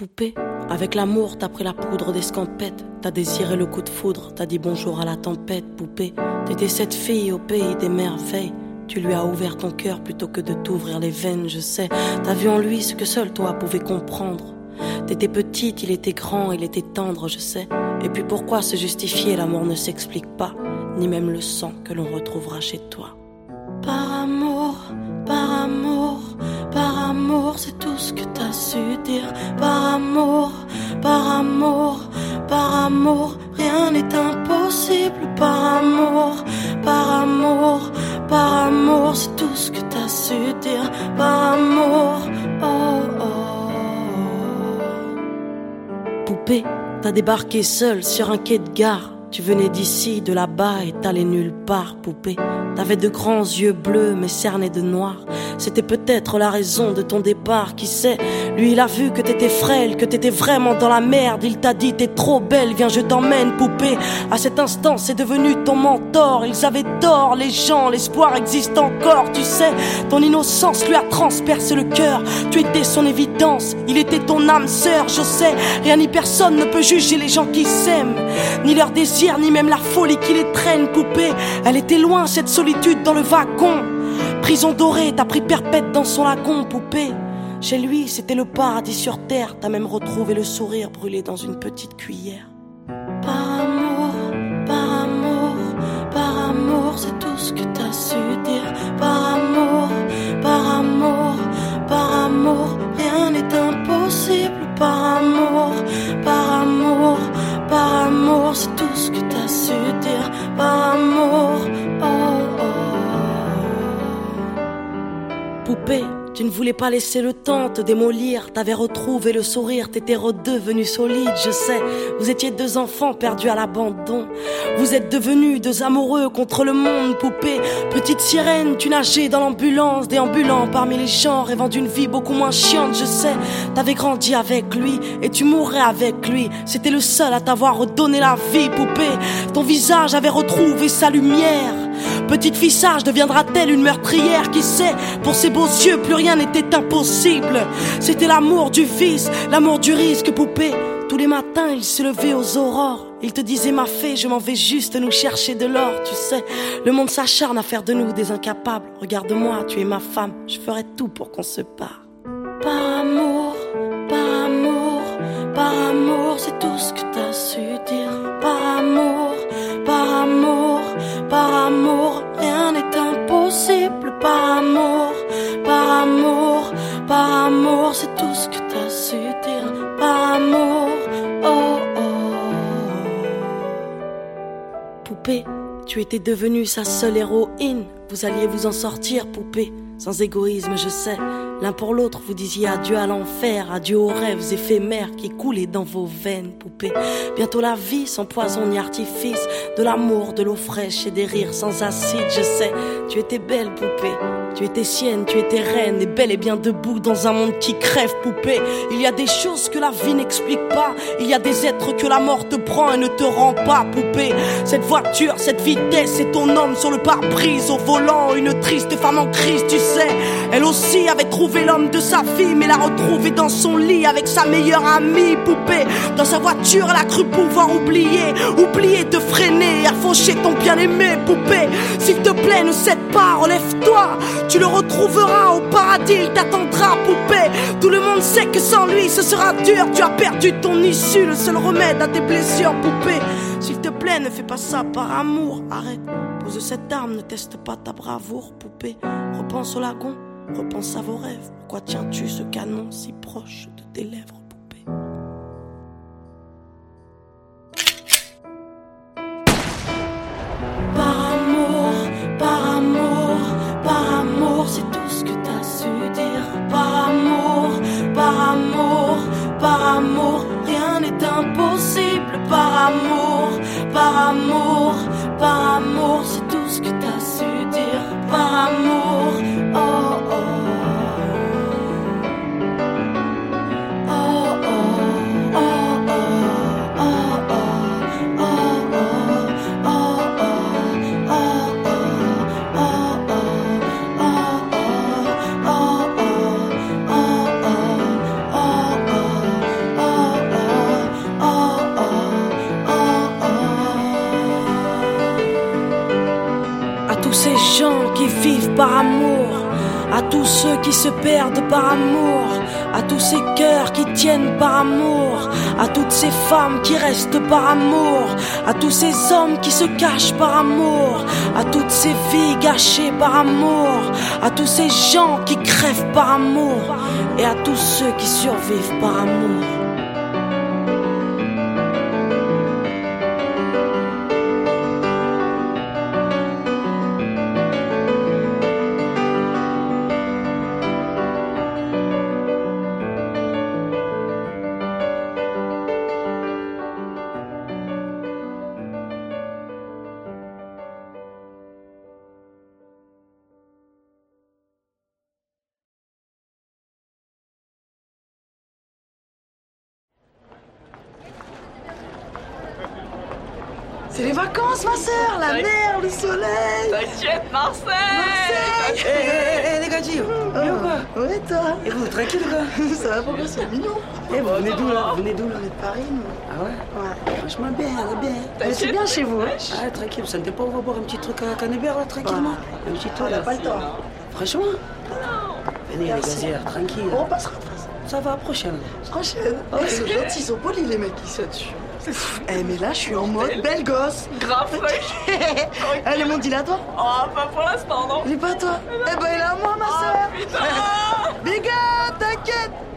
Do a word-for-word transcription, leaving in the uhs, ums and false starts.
Poupée, avec l'amour t'as pris la poudre d'escampette. T'as désiré le coup de foudre, t'as dit bonjour à la tempête. Poupée, t'étais cette fille au pays des merveilles. Tu lui as ouvert ton cœur plutôt que de t'ouvrir les veines, je sais. T'as vu en lui ce que seul toi pouvais comprendre. T'étais petite, il était grand, il était tendre, je sais. Et puis pourquoi se justifier, l'amour ne s'explique pas. Ni même le sang que l'on retrouvera chez toi. Par amour, par amour, par amour, c'est tout ce que t'as su dire. Par amour, par amour, par amour, rien n'est impossible. Par amour, par amour, par amour, c'est tout ce que t'as su dire. Par amour, oh oh. Poupée, t'as débarqué seule sur un quai de gare. Tu venais d'ici, de là-bas et t'allais nulle part, poupée. T'avais de grands yeux bleus mais cernés de noir. C'était peut-être la raison de ton départ, qui sait. Lui il a vu que t'étais frêle, que t'étais vraiment dans la merde. Il t'a dit t'es trop belle, viens je t'emmène, poupée. À cet instant c'est devenu ton mentor. Ils avaient tort les gens, l'espoir existe encore, tu sais. Ton innocence lui a transpercé le cœur. Tu étais son évidence, il était ton âme sœur, je sais. Rien ni personne ne peut juger les gens qui s'aiment, ni leur désir, ni même la folie qui les traîne, poupée. Elle était loin cette solitude dans le wagon. Prison dorée, t'as pris perpète dans son lagon, poupée. Chez lui c'était le paradis sur terre. T'as même retrouvé le sourire brûlé dans une petite cuillère. Par amour, par amour, par amour, c'est tout ce que t'as su dire. Par amour, par amour, par amour, rien n'est impossible. Par amour, par amour, par amour, c'est tout ce que t'as su dire. Par amour, oh oh. Poupée, tu ne voulais pas laisser le temps te démolir. T'avais retrouvé le sourire, t'étais redevenu solide, je sais. Vous étiez deux enfants perdus à l'abandon. Vous êtes devenus deux amoureux contre le monde, poupée. Petite sirène, tu nageais dans l'ambulance, déambulant parmi les champs, rêvant d'une vie beaucoup moins chiante, je sais. T'avais grandi avec lui et tu mourrais avec lui. C'était le seul à t'avoir redonné la vie, poupée. Ton visage avait retrouvé sa lumière. Petite fille sage deviendra-t-elle une meurtrière? Qui sait, pour ses beaux yeux plus rien n'était impossible. C'était l'amour du vice, l'amour du risque, poupée. Tous les matins il se levait aux aurores. Il te disait ma fée, je m'en vais juste nous chercher de l'or. Tu sais, le monde s'acharne à faire de nous des incapables. Regarde-moi, tu es ma femme, je ferai tout pour qu'on se parle. Par amour, par amour, par amour, c'est tout ce que t'as su dire. Par amour, par amour, par amour, rien n'est impossible. Par amour, par amour, par amour, c'est tout ce que t'as su dire. Par amour, oh oh. Poupée, tu étais devenue sa seule héroïne. Vous alliez vous en sortir, poupée, sans égoïsme, je sais. L'un pour l'autre, vous disiez adieu à l'enfer, adieu aux rêves éphémères qui coulaient dans vos veines, poupée. Bientôt la vie sans poison ni artifice, de l'amour, de l'eau fraîche et des rires sans acide, je sais. Tu étais belle, poupée, tu étais sienne, tu étais reine, et bel et bien debout dans un monde qui crève, poupée. Il y a des choses que la vie n'explique pas, il y a des êtres que la mort te prend et ne te rend pas, poupée. Cette voiture, cette vitesse, c'est ton homme sur le pare-brise au volant, une triste femme en crise, tu sais. Elle aussi avait trouvé l'homme de sa vie, mais l'a retrouvé dans son lit avec sa meilleure amie, poupée. Dans sa voiture, elle a cru pouvoir oublier, oublier de freiner, à faucher ton bien-aimé, poupée. S'il te plaît, ne cède pas, relève-toi, tu le retrouveras au paradis, il t'attendra, poupée. Tout le monde sait que sans lui, ce sera dur, tu as perdu ton issue, le seul remède à tes blessures, poupée. S'il te plaît, ne fais pas ça par amour, arrête. Pose cette arme, ne teste pas ta bravoure, poupée. Repense au lagon, repense à vos rêves. Pourquoi tiens-tu ce canon si proche de tes lèvres, poupée? Par amour, par amour, par amour, c'est tout ce que t'as su dire. Par amour, par amour, par amour, rien n'est impossible. Par amour, par amour, par amour, c'est tout ce que t'as su dire. Par amour, oh oh. vivent par amour, à tous ceux qui se perdent par amour, à tous ces cœurs qui tiennent par amour, à toutes ces femmes qui restent par amour, à tous ces hommes qui se cachent par amour, à toutes ces vies gâchées par amour, à tous ces gens qui crèvent par amour, et à tous ceux qui survivent par amour. C'est les vacances, ma sœur, la mer, le soleil. T'inquiète, Marseille. Marseille. Eh, eh, eh, les gars, Gio, bien ou quoi? Ouais, toi. Et vous, tranquille, quoi? Ça va, pourquoi c'est mignon? Eh, vous venez d'où, là? Vous venez d'où, là? On est de Paris, nous. Ah ouais? Ouais. Franchement, bien, bien. Mais c'est bien chez vous, hein? Ah, tranquille, vous sentez pas, on va boire un petit truc à Canebert, là, tranquillement? Un petit tour, On n'a là. pas le temps. Franchement? Venez, les Merci. gazières, tranquille. On repassera de toute façon. Ça va, prochaine. Prochaine. Eh, ils sont gentils, ils sont polis, les mecs qui sont dessus. Eh, mais là, je suis en mode belle gosse. Grave fraîche. Eh, le monde, il est à toi? Oh, pas pour l'instant, non. Il est pas à toi? Eh ben, il est à moi, ma sœur. Oh, putain. Big up, t'inquiète.